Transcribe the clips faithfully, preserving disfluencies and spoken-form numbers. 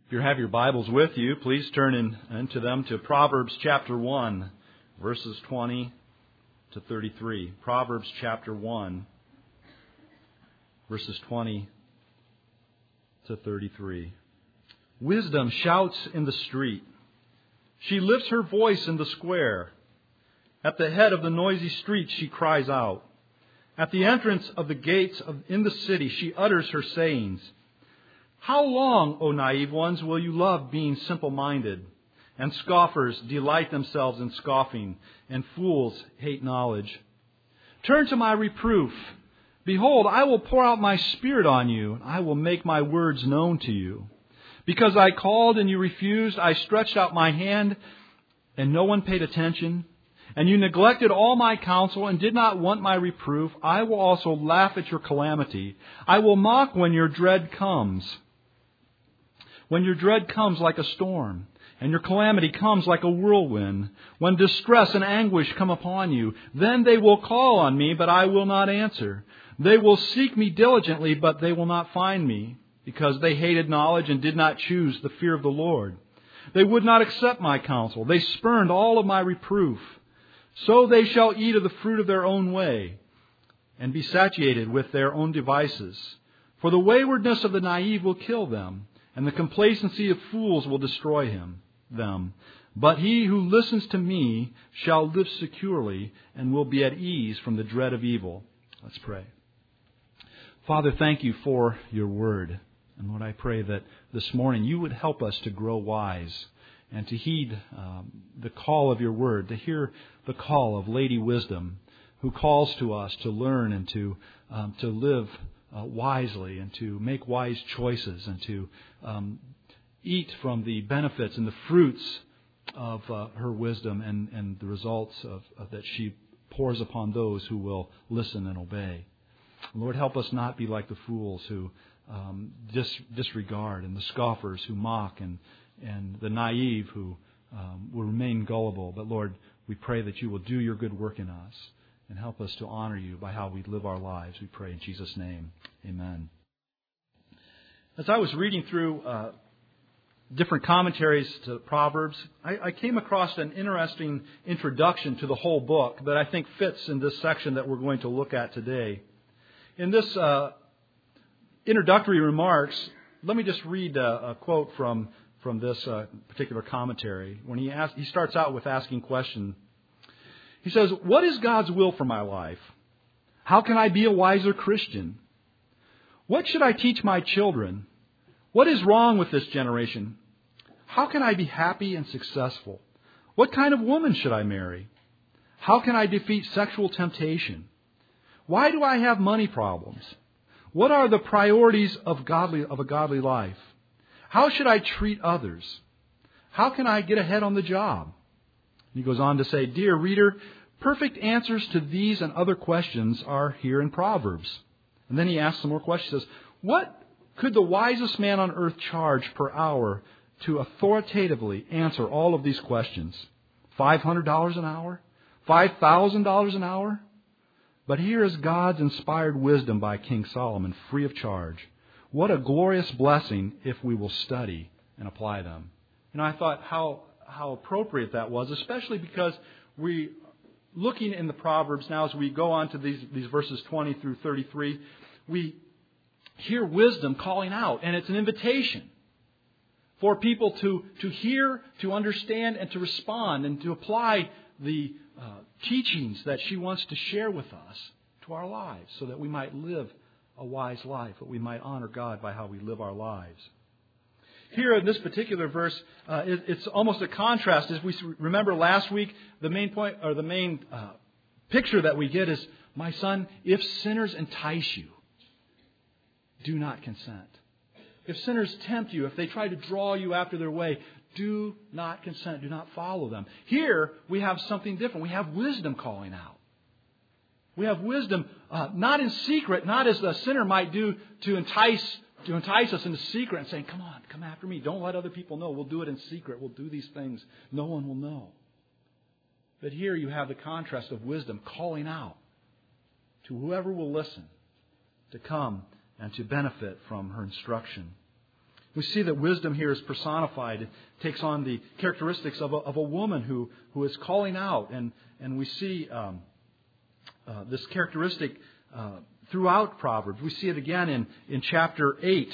If you have your Bibles with you, please turn in, into them to Proverbs chapter one, verses twenty to thirty-three. Proverbs chapter one, verses twenty to thirty-three. Wisdom shouts in the street. She lifts her voice in the square. At the head of the noisy street she cries out. At the entrance of the gates of, in the city she utters her sayings. How long, O naive ones, will you love being simple-minded? And scoffers delight themselves in scoffing, and fools hate knowledge. Turn to my reproof. Behold, I will pour out my spirit on you, and I will make my words known to you. Because I called and you refused, I stretched out my hand, and no one paid attention. And you neglected all my counsel and did not want my reproof. I will also laugh at your calamity. I will mock when your dread comes. When your dread comes like a storm, and your calamity comes like a whirlwind, when distress and anguish come upon you, then they will call on me, but I will not answer. They will seek me diligently, but they will not find me, because they hated knowledge and did not choose the fear of the Lord. They would not accept my counsel. They spurned all of my reproof. So they shall eat of the fruit of their own way, and be satiated with their own devices. For the waywardness of the naive will kill them, and the complacency of fools will destroy him, them. But he who listens to me shall live securely and will be at ease from the dread of evil. Let's pray. Father, thank you for your word. And Lord, I pray that this morning you would help us to grow wise and to heed um, the call of your word, to hear the call of Lady Wisdom, who calls to us to learn and to um, to live Uh, wisely and to make wise choices and to um, eat from the benefits and the fruits of uh, her wisdom and, and the results of, of that she pours upon those who will listen and obey. Lord, help us not be like the fools who um, dis- disregard and the scoffers who mock and, and the naive who um, will remain gullible. But Lord, we pray that you will do your good work in us and help us to honor you by how we live our lives. We pray in Jesus' name. Amen. As I was reading through uh, different commentaries to Proverbs, I, I came across an interesting introduction to the whole book that I think fits in this section that we're going to look at today. In this uh, introductory remarks, let me just read a, a quote from, from this uh, particular commentary. When he, asks, he starts out with asking question. He says, what is God's will for my life? How can I be a wiser Christian? What should I teach my children? What is wrong with this generation? How can I be happy and successful? What kind of woman should I marry? How can I defeat sexual temptation? Why do I have money problems? What are the priorities of godly of a godly life? How should I treat others? How can I get ahead on the job? He goes on to say, dear reader, perfect answers to these and other questions are here in Proverbs. And then he asks some more questions. He says, what could the wisest man on earth charge per hour to authoritatively answer all of these questions? five hundred dollars an hour? five thousand dollars an hour? But here is God's inspired wisdom by King Solomon, free of charge. What a glorious blessing if we will study and apply them. You know, I thought how how appropriate that was, especially because we, looking in the Proverbs now as we go on to these, these verses twenty through thirty-three, we hear wisdom calling out, and it's an invitation for people to, to hear, to understand, and to respond, and to apply the uh, teachings that she wants to share with us to our lives so that we might live a wise life, that we might honor God by how we live our lives. Here in this particular verse, uh, it, it's almost a contrast. As we remember last week, the main point or the main uh, picture that we get is, my son, if sinners entice you, do not consent. If sinners tempt you, if they try to draw you after their way, do not consent. Do not follow them. Here we have something different. We have wisdom calling out. We have wisdom uh, not in secret, not as the sinner might do to entice to entice us into secret and saying, come on, come after me. Don't let other people know. We'll do it in secret. We'll do these things. No one will know. But here you have the contrast of wisdom calling out to whoever will listen to come and to benefit from her instruction. We see that wisdom here is personified. It takes on the characteristics of a, of a woman who, who is calling out. And, and we see um, uh, this characteristic uh, throughout Proverbs. We see it again in, in chapter eight.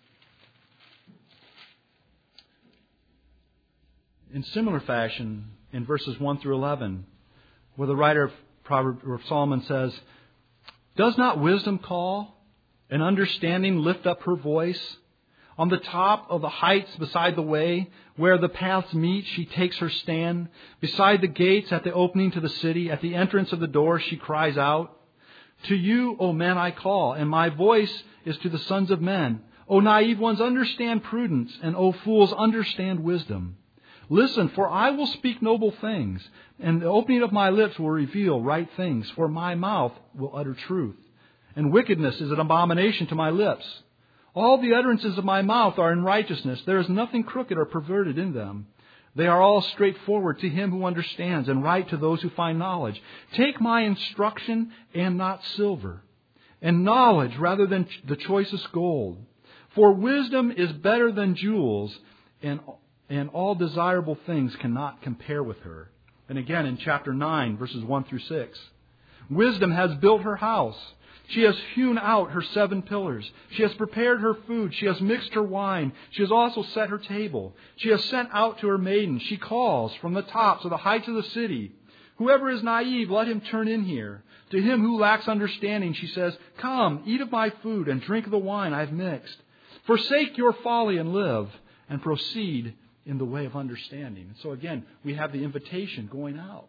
In similar fashion, in verses one through eleven, where the writer of Proverbs, or Solomon says, "Does not wisdom call, and understanding lift up her voice? On the top of the heights beside the way, where the paths meet, she takes her stand. Beside the gates at the opening to the city, at the entrance of the door, she cries out. To you, O men, I call, and my voice is to the sons of men. O naive ones, understand prudence, and O fools, understand wisdom. Listen, for I will speak noble things, and the opening of my lips will reveal right things, for my mouth will utter truth. And wickedness is an abomination to my lips. All the utterances of my mouth are in righteousness. There is nothing crooked or perverted in them. They are all straightforward to him who understands, and right to those who find knowledge. Take my instruction and not silver, and knowledge rather than the choicest gold. For wisdom is better than jewels, and and all desirable things cannot compare with her." And again in chapter nine, verses one through six. "Wisdom has built her house. She has hewn out her seven pillars. She has prepared her food. She has mixed her wine. She has also set her table. She has sent out to her maidens. She calls from the tops of the heights of the city. Whoever is naive, let him turn in here. To him who lacks understanding, she says, Come, eat of my food and drink of the wine I have mixed. Forsake your folly and live, and proceed in the way of understanding." And so again, we have the invitation going out.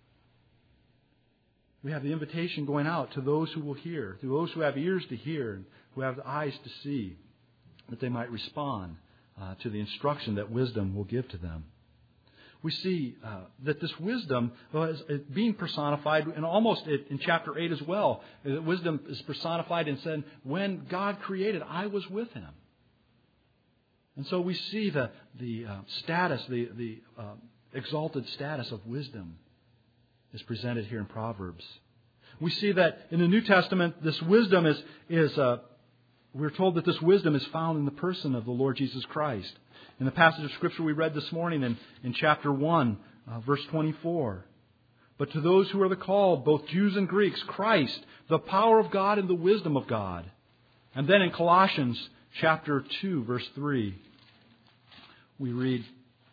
We have the invitation going out to those who will hear, to those who have ears to hear, and who have eyes to see, that they might respond uh, to the instruction that wisdom will give to them. We see uh, that this wisdom well, is, is being personified, and almost in chapter eight as well. That wisdom is personified and said, when God created, I was with Him. And so we see the the uh, status, the the uh, exalted status of wisdom is presented here in Proverbs. We see that in the New Testament, this wisdom is is uh, we're told that this wisdom is found in the person of the Lord Jesus Christ. In the passage of Scripture we read this morning in in chapter one, uh, verse twenty-four. "But to those who are the called, both Jews and Greeks, Christ, the power of God and the wisdom of God." And then in Colossians chapter two, verse three, we read,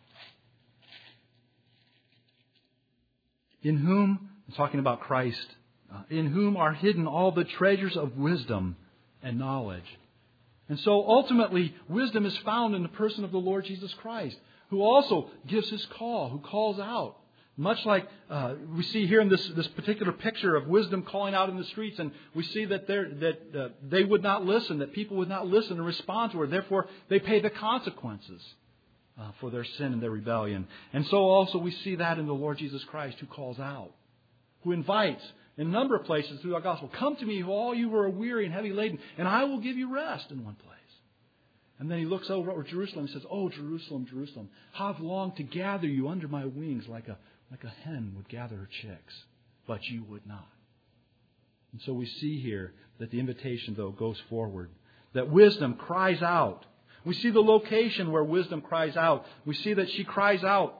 "In whom," talking about Christ, uh, "in whom are hidden all the treasures of wisdom and knowledge." And so ultimately, wisdom is found in the person of the Lord Jesus Christ, who also gives His call, who calls out. Much like uh, we see here in this, this particular picture of wisdom calling out in the streets, and we see that, that uh, they would not listen, that people would not listen and respond to her. Therefore, they pay the consequences uh, for their sin and their rebellion. And so also we see that in the Lord Jesus Christ, who calls out, who invites in a number of places through our gospel, "Come to me, all you who are weary and heavy laden, and I will give you rest," in one place. And then He looks over at Jerusalem and says, "Oh, Jerusalem, Jerusalem, how I've longed to gather you under my wings like a Like a hen would gather her chicks, but you would not." And so we see here that the invitation, though, goes forward. That wisdom cries out. We see the location where wisdom cries out. We see that she cries out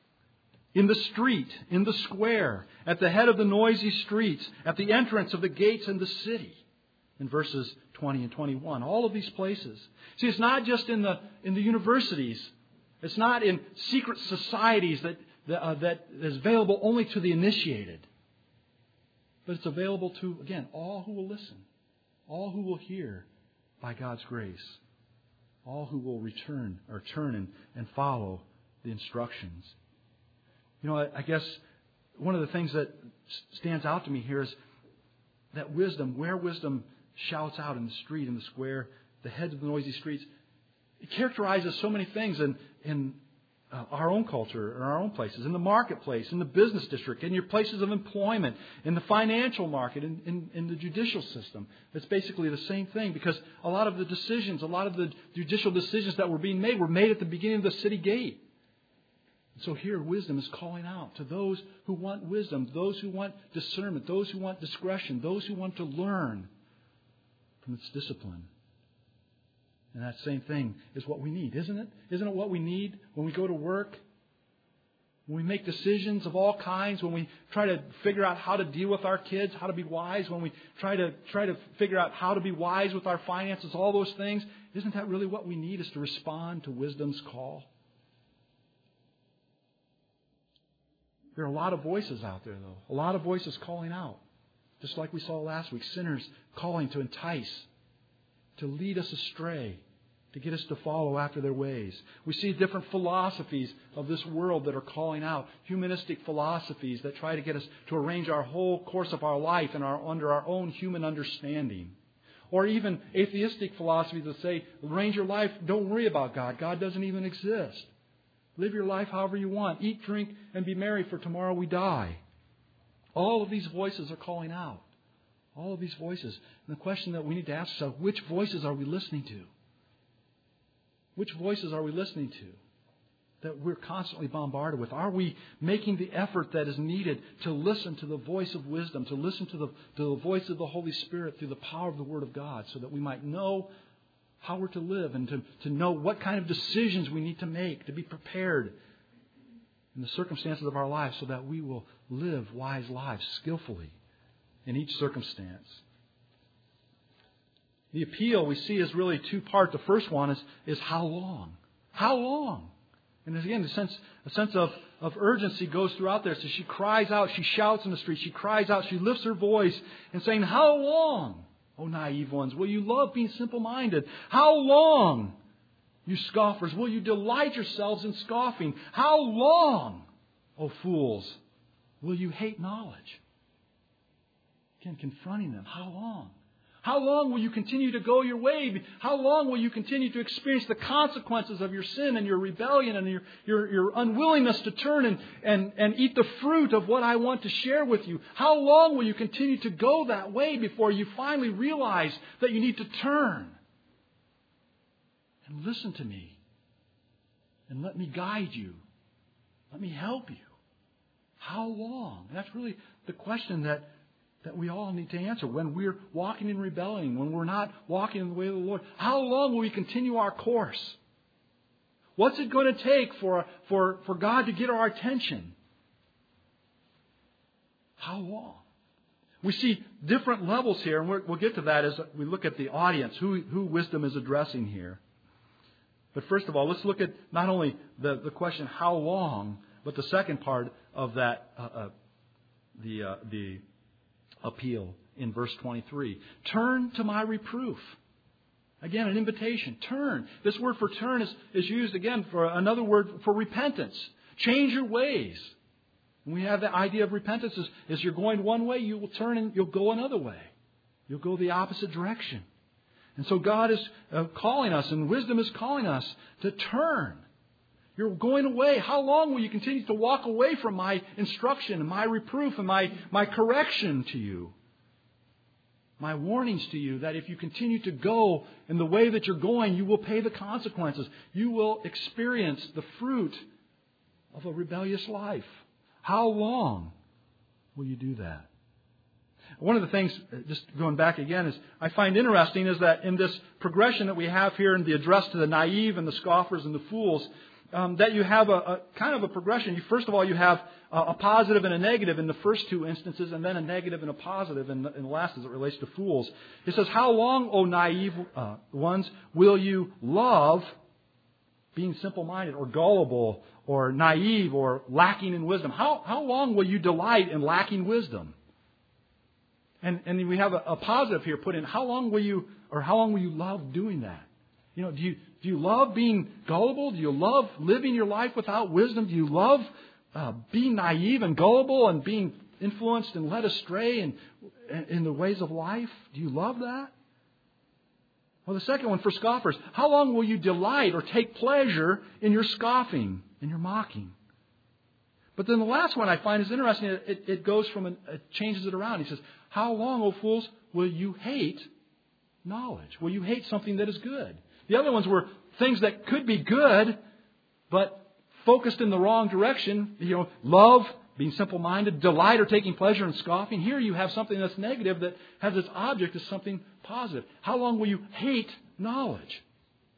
in the street, in the square, at the head of the noisy streets, at the entrance of the gates in the city. In verses twenty and twenty-one. All of these places. See, it's not just in the in the universities. It's not in secret societies that That, uh, that is available only to the initiated. But it's available to, again, all who will listen. All who will hear by God's grace. All who will return or turn and, and follow the instructions. You know, I, I guess one of the things that stands out to me here is that wisdom, where wisdom shouts out in the street, in the square, the heads of the noisy streets, it characterizes so many things in in Uh, our own culture, in our own places, in the marketplace, in the business district, in your places of employment, in the financial market, in, in, in the judicial system. It's basically the same thing, because a lot of the decisions, a lot of the judicial decisions that were being made were made at the beginning of the city gate. And so here wisdom is calling out to those who want wisdom, those who want discernment, those who want discretion, those who want to learn from its discipline. And that same thing is what we need, isn't it? Isn't it what we need when we go to work? When we make decisions of all kinds, when we try to figure out how to deal with our kids, how to be wise, when we try to try to figure out how to be wise with our finances, all those things, isn't that really what we need, is to respond to wisdom's call? There are a lot of voices out there, though. A lot of voices calling out. Just like we saw last week, sinners calling to entice, to lead us astray, to get us to follow after their ways. We see different philosophies of this world that are calling out, humanistic philosophies that try to get us to arrange our whole course of our life and our, under our own human understanding. Or even atheistic philosophies that say, arrange your life, don't worry about God. God doesn't even exist. Live your life however you want. Eat, drink, and be merry, for tomorrow we die. All of these voices are calling out. All of these voices. And the question that we need to ask ourselves, which voices are we listening to? Which voices are we listening to that we're constantly bombarded with? Are we making the effort that is needed to listen to the voice of wisdom, to listen to the, to the voice of the Holy Spirit through the power of the Word of God, so that we might know how we're to live and to, to know what kind of decisions we need to make, to be prepared in the circumstances of our lives so that we will live wise lives skillfully in each circumstance. The appeal we see is really two-part. The first one is, is how long? How long? And again, a sense, a sense of, of urgency goes throughout there. So she cries out, she shouts in the street, she cries out, she lifts her voice and saying, how long, O naive ones, will you love being simple-minded? How long, you scoffers, will you delight yourselves in scoffing? How long, O fools, will you hate knowledge? Again, confronting them. How long? How long will you continue to go your way? How long will you continue to experience the consequences of your sin and your rebellion and your, your, your unwillingness to turn and, and, and eat the fruit of what I want to share with you? How long will you continue to go that way before you finally realize that you need to turn and listen to me and let me guide you? Let me help you. How long? That's really the question that that we all need to answer when we're walking in rebellion, when we're not walking in the way of the Lord. How long will we continue our course? What's it going to take for, for, for God to get our attention? How long? We see different levels here, and we're, we'll get to that as we look at the audience, who, who wisdom is addressing here. But first of all, let's look at not only the, the question, how long, but the second part of that, uh, uh, the uh, the appeal in verse twenty-three. Turn to my reproof. Again, an invitation. Turn. This word for turn is, is used again for another word for repentance. Change your ways. And we have the idea of repentance is, is you're going one way, you will turn and you'll go another way. You'll go the opposite direction. And so God is uh, calling us, and wisdom is calling us to turn. You're going away. How long will you continue to walk away from my instruction and my reproof and my, my correction to you? My warnings to you that if you continue to go in the way that you're going, you will pay the consequences. You will experience the fruit of a rebellious life. How long will you do that? One of the things, just going back again, is I find interesting is that in this progression that we have here in the address to the naive and the scoffers and the fools, Um, that you have a, a kind of a progression. You, first of all, you have a, a positive and a negative in the first two instances, and then a negative and a positive in the, in the last as it relates to fools. It says, how long, O naive uh, ones, will you love being simple-minded or gullible or naive or lacking in wisdom? How, how long will you delight in lacking wisdom? And, and we have a, a positive here put in. How long will you, or how long will you love doing that? You know, do you do you love being gullible? Do you love living your life without wisdom? Do you love uh, being naive and gullible and being influenced and led astray in, in the ways of life? Do you love that? Well, the second one for scoffers. How long will you delight or take pleasure in your scoffing, in your mocking? But then the last one I find is interesting. It, it goes from, an, it changes it around. He says, how long, O fools, will you hate knowledge? Will you hate something that is good? The other ones were things that could be good, but focused in the wrong direction. You know, love, being simple-minded, delight or taking pleasure in scoffing. Here you have something that's negative that has its object as something positive. How long will you hate knowledge?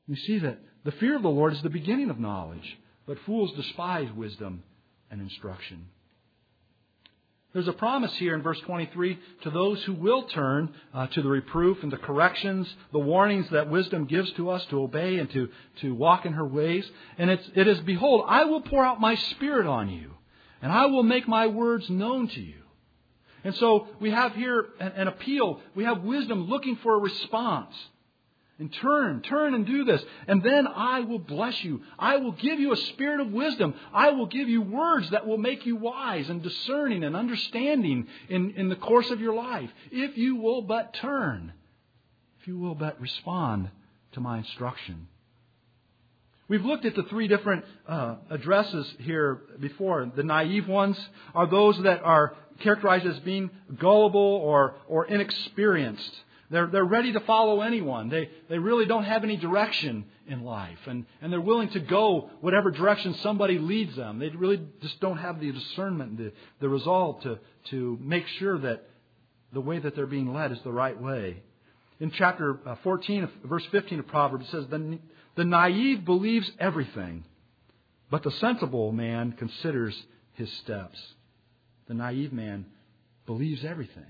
We see that the fear of the Lord is the beginning of knowledge, but fools despise wisdom and instruction. There's a promise here in verse twenty-three to those who will turn uh, to the reproof and the corrections, the warnings that wisdom gives to us to obey and to, to walk in her ways. And it's, it is, behold, I will pour out my Spirit on you, and I will make my words known to you. And so we have here an, an appeal. We have wisdom looking for a response. And turn, turn and do this. And then I will bless you. I will give you a spirit of wisdom. I will give you words that will make you wise and discerning and understanding in, in the course of your life. If you will but turn. If you will but respond to my instruction. We've looked at the three different uh, addresses here before. The naive ones are those that are characterized as being gullible or, or inexperienced. They're, they're ready to follow anyone. They, they really don't have any direction in life. And, and they're willing to go whatever direction somebody leads them. They really just don't have the discernment, the, the resolve to, to make sure that the way that they're being led is the right way. In chapter fourteen, verse fifteen of Proverbs, it says, the, the naive believes everything, but the sensible man considers his steps. The naive man believes everything.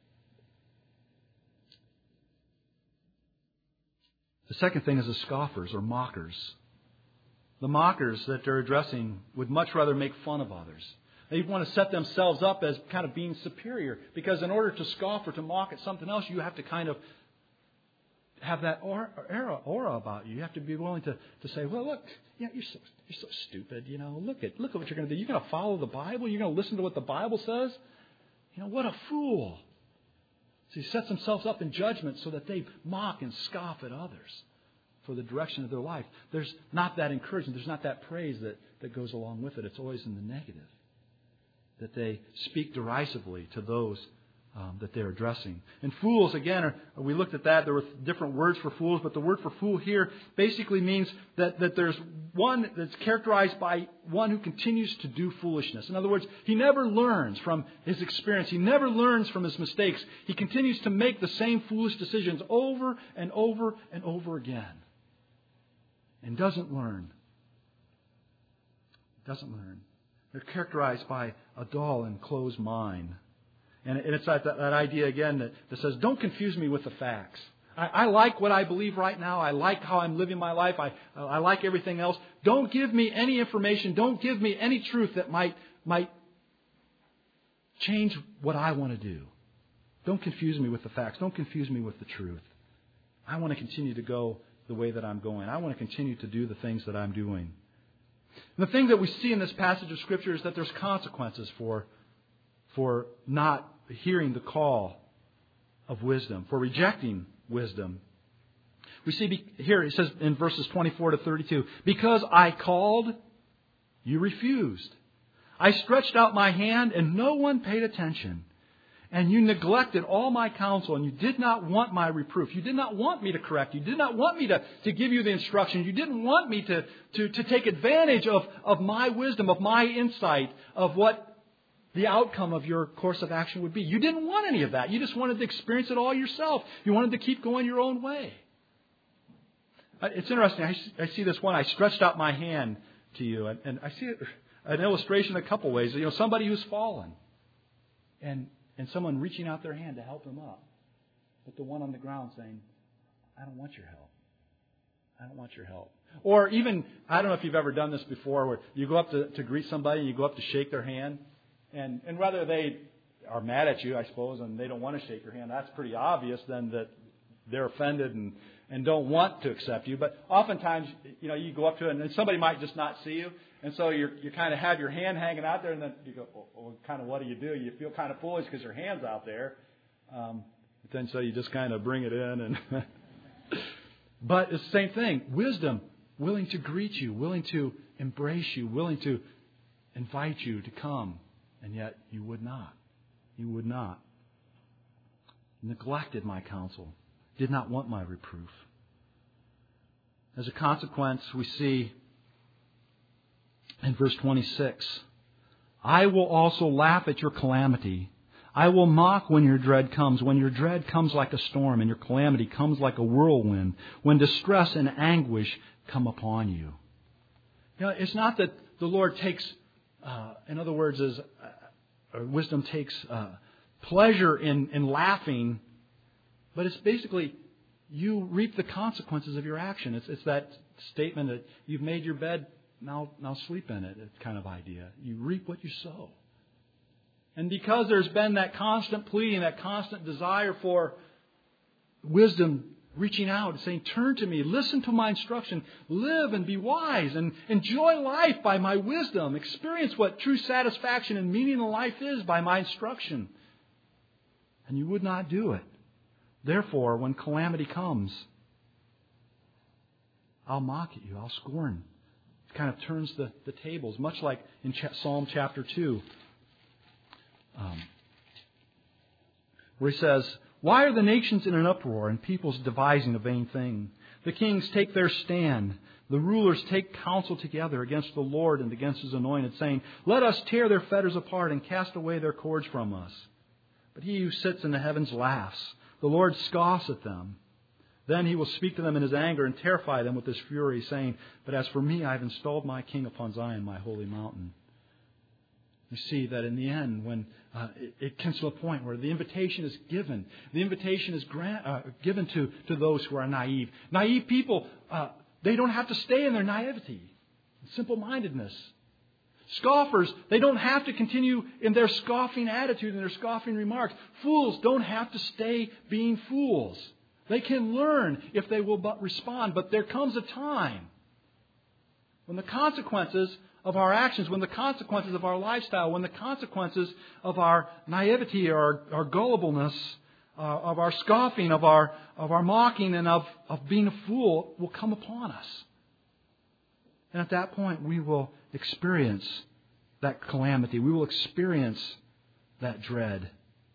The second thing is the scoffers or mockers. The mockers that they're addressing would much rather make fun of others. They want to set themselves up as kind of being superior. Because in order to scoff or to mock at something else, you have to kind of have that aura, aura about you. You have to be willing to, to say, well, look, you know, you're so you're so stupid. You know, look at look at what you're going to do. You're going to follow the Bible. You're going to listen to what the Bible says. You know, what a fool. So he sets themselves up in judgment so that they mock and scoff at others for the direction of their life. There's not that encouragement. There's not that praise that, that goes along with it. It's always in the negative. That they speak derisively to those um, that they're addressing. And fools, again, are, we looked at that. There were different words for fools, but the word for fool here basically means that, that there's one that's characterized by one who continues to do foolishness. In other words, he never learns from his experience. He never learns from his mistakes. He continues to make the same foolish decisions over and over and over again. And doesn't learn. Doesn't learn. They're characterized by a dull and closed mind. And it's that, that idea again that, that says, don't confuse me with the facts. I, I like what I believe right now. I like how I'm living my life. I, I like everything else. Don't give me any information. Don't give me any truth that might, might change what I want to do. Don't confuse me with the facts. Don't confuse me with the truth. I want to continue to go the way that I'm going. I want to continue to do the things that I'm doing. And the thing that we see in this passage of Scripture is that there's consequences for, for not hearing the call of wisdom, for rejecting wisdom. We see here, it says in verses twenty-four to thirty-two, because I called, you refused. I stretched out my hand and no one paid attention. And you neglected all my counsel, and you did not want my reproof. You did not want me to correct you. You did not want me to, to give you the instruction. You didn't want me to, to, to take advantage of, of my wisdom, of my insight, of what the outcome of your course of action would be. You didn't want any of that. You just wanted to experience it all yourself. You wanted to keep going your own way. It's interesting. I, I see this one. I stretched out my hand to you, and, and I see an illustration a couple ways. You know, somebody who's fallen, and And someone reaching out their hand to help him up. But the one on the ground saying, I don't want your help. I don't want your help. Or even, I don't know if you've ever done this before, where you go up to, to greet somebody and you go up to shake their hand. And, and whether they are mad at you, I suppose, and they don't want to shake your hand, that's pretty obvious then that they're offended and, and don't want to accept you. But oftentimes, you know, you go up to it and somebody might just not see you. And so you you kind of have your hand hanging out there, and then you go, well, well kind of what do you do? You feel kind of foolish because your hand's out there. Um, but then so you just kind of bring it in. and But it's the same thing. Wisdom, willing to greet you, willing to embrace you, willing to invite you to come. And yet you would not. You would not. Neglected my counsel. Did not want my reproof. As a consequence, we see in verse twenty-six, I will also laugh at your calamity. I will mock when your dread comes, when your dread comes like a storm and your calamity comes like a whirlwind, when distress and anguish come upon you. You know, it's not that the Lord takes, uh, in other words, is, uh, or wisdom takes uh, pleasure in, in laughing, but it's basically you reap the consequences of your action. It's, it's that statement that you've made your bed, now, now sleep in it, it's kind of idea. You reap what you sow. And because there's been that constant pleading, that constant desire for wisdom reaching out and saying, turn to me, listen to my instruction, live and be wise, and enjoy life by my wisdom, experience what true satisfaction and meaning in life is by my instruction. And you would not do it. Therefore, when calamity comes, I'll mock at you, I'll scorn. It kind of turns the, the tables, much like in Psalm chapter two. Um, where he says, why are the nations in an uproar and peoples devising a vain thing? The kings take their stand. The rulers take counsel together against the Lord and against His anointed, saying, let us tear their fetters apart and cast away their cords from us. But He who sits in the heavens laughs. The Lord scoffs at them. Then He will speak to them in His anger and terrify them with His fury, saying, but as for me, I have installed my king upon Zion, my holy mountain. You see that in the end, when uh, it, it comes to a point where the invitation is given, the invitation is grant, uh, given to, to those who are naive. Naive people, uh, they don't have to stay in their naivety, simple-mindedness. Scoffers, they don't have to continue in their scoffing attitude and their scoffing remarks. Fools don't have to stay being fools. They can learn if they will but respond. But there comes a time when the consequences of our actions, when the consequences of our lifestyle, when the consequences of our naivety or our, our gullibleness, uh, of our scoffing, of our of our mocking, and of, of being a fool will come upon us. And at that point, we will experience that calamity. We will experience that dread.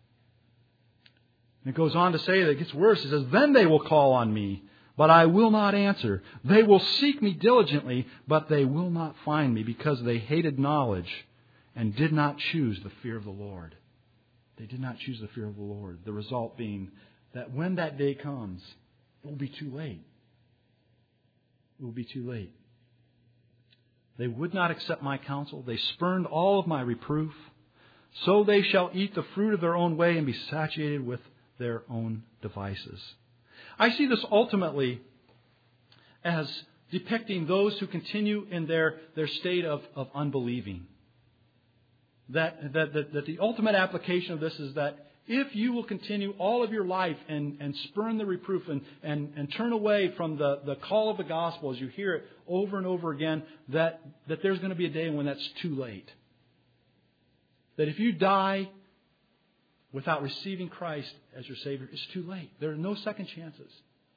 And it goes on to say that it gets worse. It says, then they will call on me, but I will not answer. They will seek me diligently, but they will not find me, because they hated knowledge and did not choose the fear of the Lord. They did not choose the fear of the Lord. The result being that when that day comes, it will be too late. It will be too late. They would not accept my counsel. They spurned all of my reproof. So they shall eat the fruit of their own way and be satiated with their own devices. I see this ultimately as depicting those who continue in their, their state of, of unbelieving. That, that, that, that the ultimate application of this is that if you will continue all of your life and, and spurn the reproof and, and, and turn away from the, the call of the gospel as you hear it over and over again, that, that there's going to be a day when that's too late. That if you die without receiving Christ as your Savior, it's too late. There are no second chances.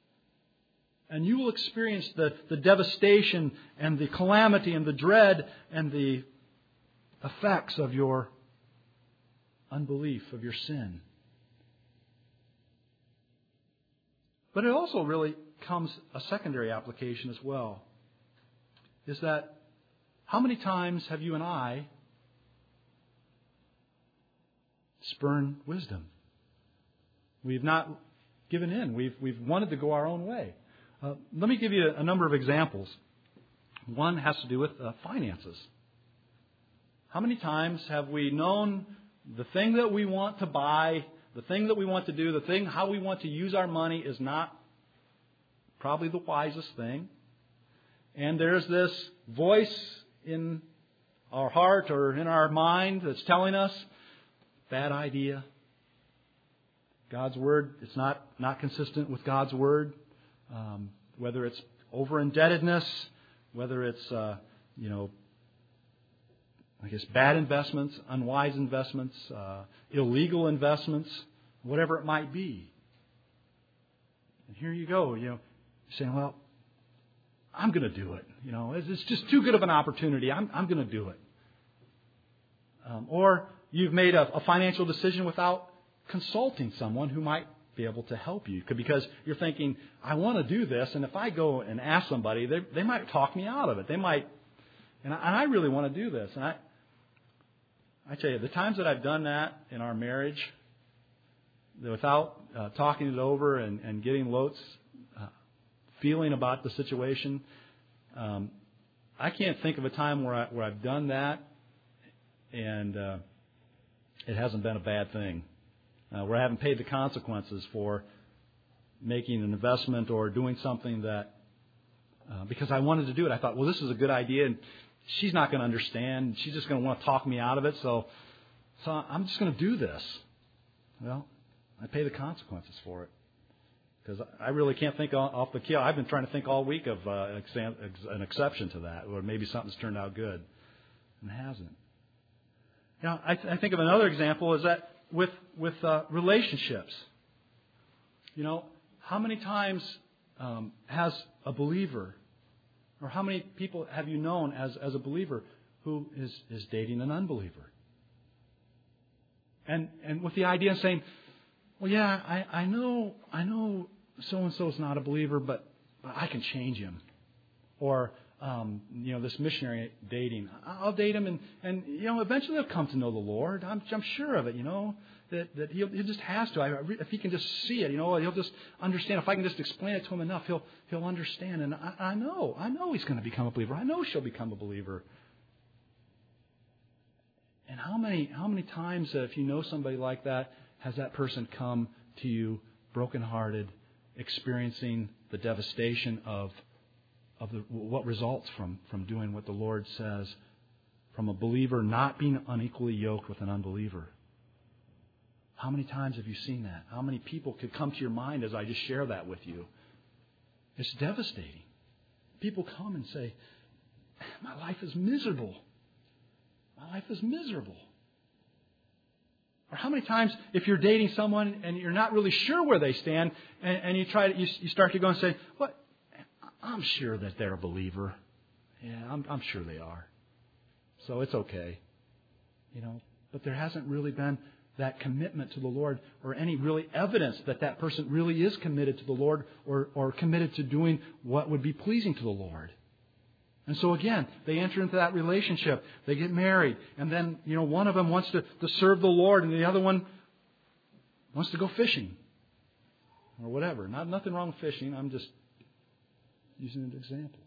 And you will experience the, the devastation and the calamity and the dread and the effects of your unbelief, of your sin. But it also really comes a secondary application as well. Is that how many times have you and I spurned wisdom? We've not given in. We've, we've wanted to go our own way. Uh, let me give you a, a number of examples. One has to do with uh, finances. How many times have we known the thing that we want to buy, the thing that we want to do, the thing how we want to use our money is not probably the wisest thing. And there's this voice in our heart or in our mind that's telling us, bad idea. God's Word, it's not, not consistent with God's Word. Um, whether it's over-indebtedness, whether it's, uh, you know, I guess bad investments, unwise investments, uh, illegal investments, whatever it might be. And here you go, you know, saying, well, I'm going to do it. You know, it's, it's just too good of an opportunity. I'm, I'm going to do it. Um, or you've made a, a financial decision without consulting someone who might be able to help you. Because you're thinking, I want to do this, and if I go and ask somebody, they, they might talk me out of it. They might, and I, and I really want to do this. And I, I tell you, the times that I've done that in our marriage, without uh, talking it over and, and getting Lot's uh, feeling about the situation, um, I can't think of a time where, I, where I've done that and uh, it hasn't been a bad thing. Uh, where I haven't paid the consequences for making an investment or doing something that, uh, because I wanted to do it, I thought, well, this is a good idea, and she's not going to understand. She's just going to want to talk me out of it, so so I'm just going to do this. Well, I pay the consequences for it. Because I really can't think off the keel. I've been trying to think all week of uh, an exception to that, or maybe something's turned out good, and it hasn't. You know, I, th- I think of another example is that with with uh, relationships. You know, how many times um, has a believer, or how many people have you known as, as a believer who is, is dating an unbeliever? And and with the idea of saying, well, yeah, I, I know I know so and so is not a believer, but, but I can change him. Or um, you know, this missionary dating, I'll date him, and, and you know, eventually he'll come to know the Lord. I'm I'm sure of it. You know that that he'll, he just has to. I, if he can just see it, you know, he'll just understand. If I can just explain it to him enough, he'll he'll understand. And I, I know I know he's going to become a believer. I know she'll become a believer. And how many how many times, uh, if you know somebody like that, has that person come to you brokenhearted, experiencing the devastation of of the, what results from, from doing what the Lord says, from a believer not being unequally yoked with an unbeliever? How many times have you seen that? How many people could come to your mind as I just share that with you? It's devastating. People come and say, my life is miserable. My life is miserable. Or how many times, if you're dating someone and you're not really sure where they stand, and, and you try to, you, you start to go and say, "What? I'm sure that they're a believer. Yeah, I'm, I'm sure they are. So it's okay, you know." But there hasn't really been that commitment to the Lord, or any really evidence that that person really is committed to the Lord, or or committed to doing what would be pleasing to the Lord. And so again, they enter into that relationship. They get married. And then, you know, one of them wants to, to serve the Lord, and the other one wants to go fishing. Or whatever. Not nothing wrong with fishing. I'm just using an example.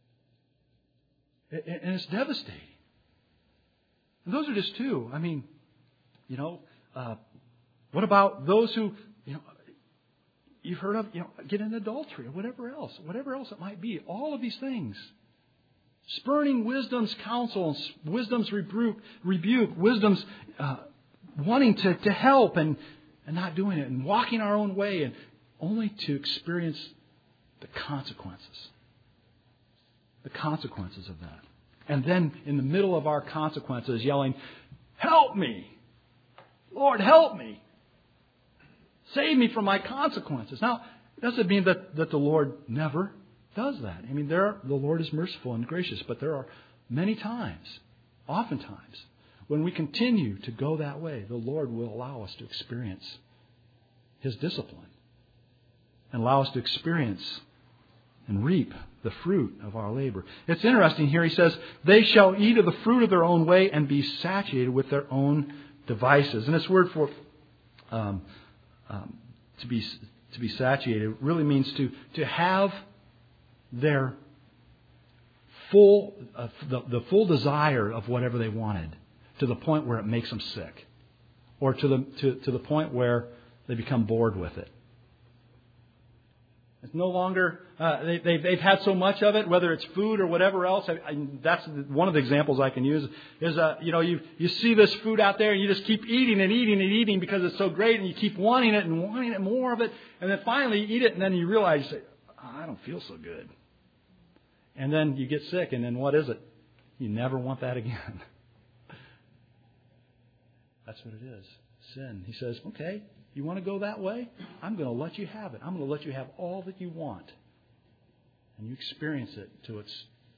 And it's devastating. And those are just two. I mean, you know, uh, what about those who, you know, you've heard of, you know, get in adultery or whatever else, whatever else it might be. All of these things. Spurning wisdom's counsel, wisdom's rebuke, rebuke wisdom's uh, wanting to, to help and, and not doing it, and walking our own way, and only to experience the consequences. The consequences of that. And then in the middle of our consequences, yelling, "Help me! Lord, help me! Save me from my consequences." Now, it doesn't mean that, that the Lord never does that. I mean, there are, the Lord is merciful and gracious, but there are many times, oftentimes, when we continue to go that way, the Lord will allow us to experience His discipline and allow us to experience and reap the fruit of our labor. It's interesting here. He says, "They shall eat of the fruit of their own way and be satiated with their own devices." And this word for um, um, to be to be satiated really means to to have their full, uh, the, the full desire of whatever they wanted, to the point where it makes them sick, or to the to, to the point where they become bored with it. It's no longer uh, they, they've, they've had so much of it, whether it's food or whatever else. I, I, that's one of the examples I can use. Is uh, you know you you see this food out there and you just keep eating and eating and eating because it's so great, and you keep wanting it and wanting it more of it, and then finally you eat it, and then you realize, oh, I don't feel so good. And then you get sick, and then what is it? You never want that again. That's what it is. Sin. He says, okay, you want to go that way? I'm going to let you have it. I'm going to let you have all that you want. And you experience it to its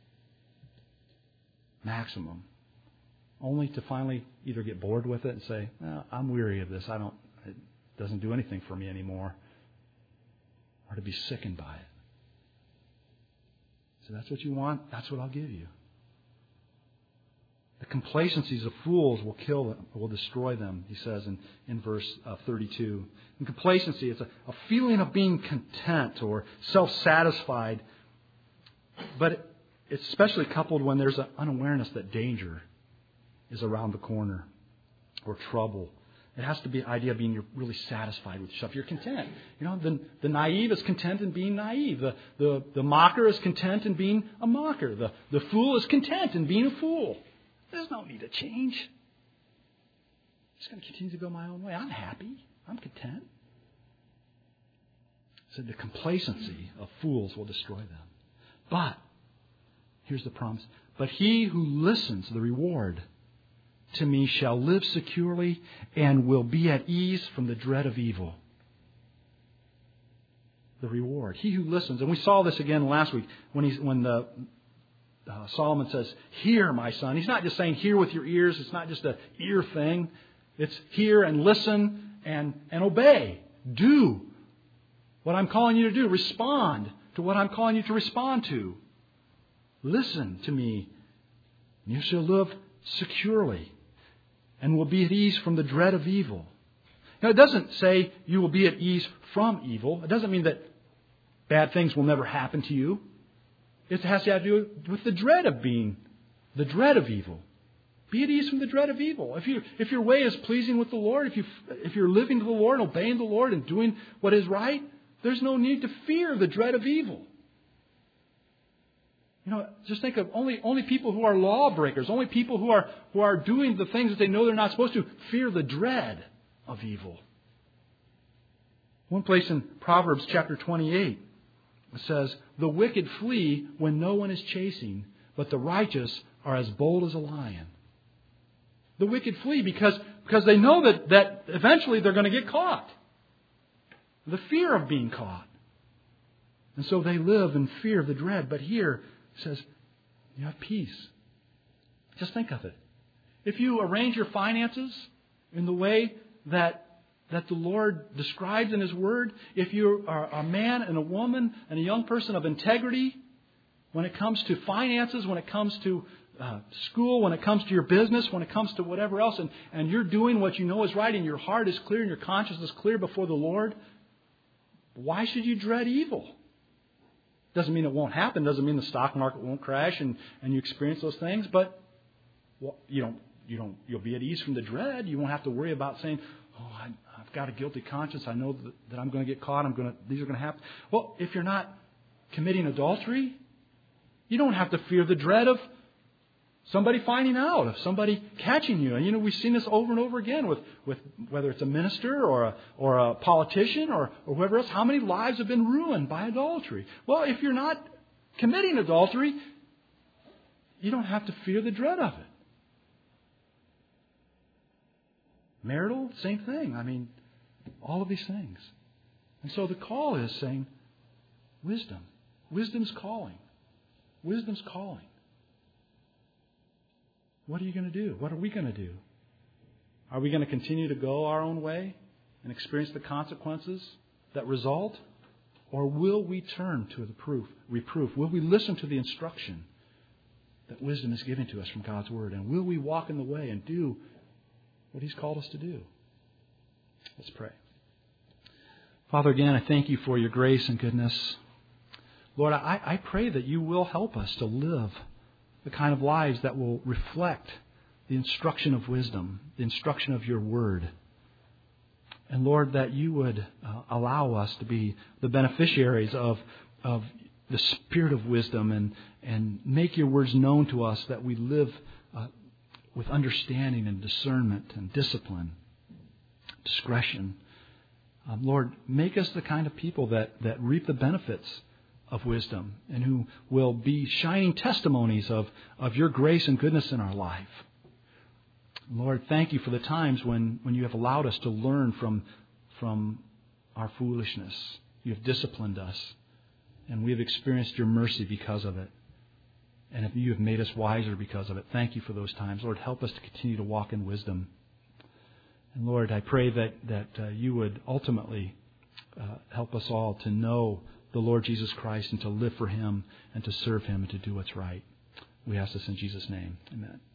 maximum. Only to finally either get bored with it and say, no, I'm weary of this. I don't, it doesn't do anything for me anymore. Or to be sickened by it. So that's what you want. That's what I'll give you. The complacencies of fools will kill them, will destroy them, he says in, in verse uh, thirty-two. And complacency, it's a, a feeling of being content or self-satisfied, but it, it's especially coupled when there's an unawareness that danger is around the corner or trouble. It has to be the idea of being really satisfied with yourself. You're content. You know, the, the naive is content in being naive. The, the, the mocker is content in being a mocker. The, the fool is content in being a fool. There's no need to change. I'm just going to continue to go my own way. I'm happy. I'm content. So the complacency of fools will destroy them. But, here's the promise. But he who listens, the reward, to me shall live securely and will be at ease from the dread of evil. The reward. He who listens. And we saw this again last week when he's when the uh, Solomon says, "Hear, my son." He's not just saying hear with your ears. It's not just an ear thing. It's hear and listen and, and obey. Do what I'm calling you to do. Respond to what I'm calling you to respond to. Listen to me. And you shall live securely and will be at ease from the dread of evil. Now, it doesn't say you will be at ease from evil. It doesn't mean that bad things will never happen to you. It has to do with the dread of being, the dread of evil. Be at ease from the dread of evil. If you, if your way is pleasing with the Lord, if you, if you're living to the Lord, obeying the Lord, and doing what is right, there's no need to fear the dread of evil. You know, just think of only only people who are lawbreakers, only people who are who are doing the things that they know they're not supposed to, fear the dread of evil. One place in Proverbs chapter twenty-eight, it says, "The wicked flee when no one is chasing, but the righteous are as bold as a lion." The wicked flee because, because they know that, that eventually they're going to get caught. The fear of being caught. And so they live in fear of the dread. But here it says, you have peace. Just think of it. If you arrange your finances in the way that that the Lord describes in His Word, if you are a man and a woman and a young person of integrity, when it comes to finances, when it comes to uh, school, when it comes to your business, when it comes to whatever else, and, and you're doing what you know is right and your heart is clear and your conscience is clear before the Lord, why should you dread evil? Doesn't mean it won't happen. Doesn't mean the stock market won't crash and, and you experience those things. But well, you don't, you don't, you'll be at ease from the dread. You won't have to worry about saying, "Oh, I, I've got a guilty conscience. I know that, that I'm going to get caught. I'm going to. These are going to happen." Well, if you're not committing adultery, you don't have to fear the dread of somebody finding out, of somebody catching you. And you know, we've seen this over and over again with, with whether it's a minister or a or a politician or, or whoever else. How many lives have been ruined by adultery? Well, if you're not committing adultery, you don't have to fear the dread of it. Marital, same thing. I mean, all of these things. And so the call is saying, wisdom. Wisdom's calling. Wisdom's calling. What are you going to do? What are we going to do? Are we going to continue to go our own way and experience the consequences that result? Or will we turn to the proof, reproof? Will we listen to the instruction that wisdom is giving to us from God's Word? And will we walk in the way and do what He's called us to do? Let's pray. Father, again, I thank You for Your grace and goodness. Lord, I, I pray that You will help us to live the kind of lives that will reflect the instruction of wisdom, the instruction of Your Word. And Lord, that You would uh, allow us to be the beneficiaries of, of the Spirit of wisdom and, and make Your words known to us, that we live uh, with understanding and discernment and discipline, discretion. Um, Lord, make us the kind of people that, that reap the benefits of wisdom and who will be shining testimonies of, of Your grace and goodness in our life. Lord, thank You for the times when, when You have allowed us to learn from, from our foolishness. You have disciplined us and we have experienced Your mercy because of it. And You have made us wiser because of it. Thank You for those times. Lord, help us to continue to walk in wisdom. And Lord, I pray that, that uh, You would ultimately uh, help us all to know the Lord Jesus Christ and to live for Him and to serve Him and to do what's right. We ask this in Jesus' name. Amen.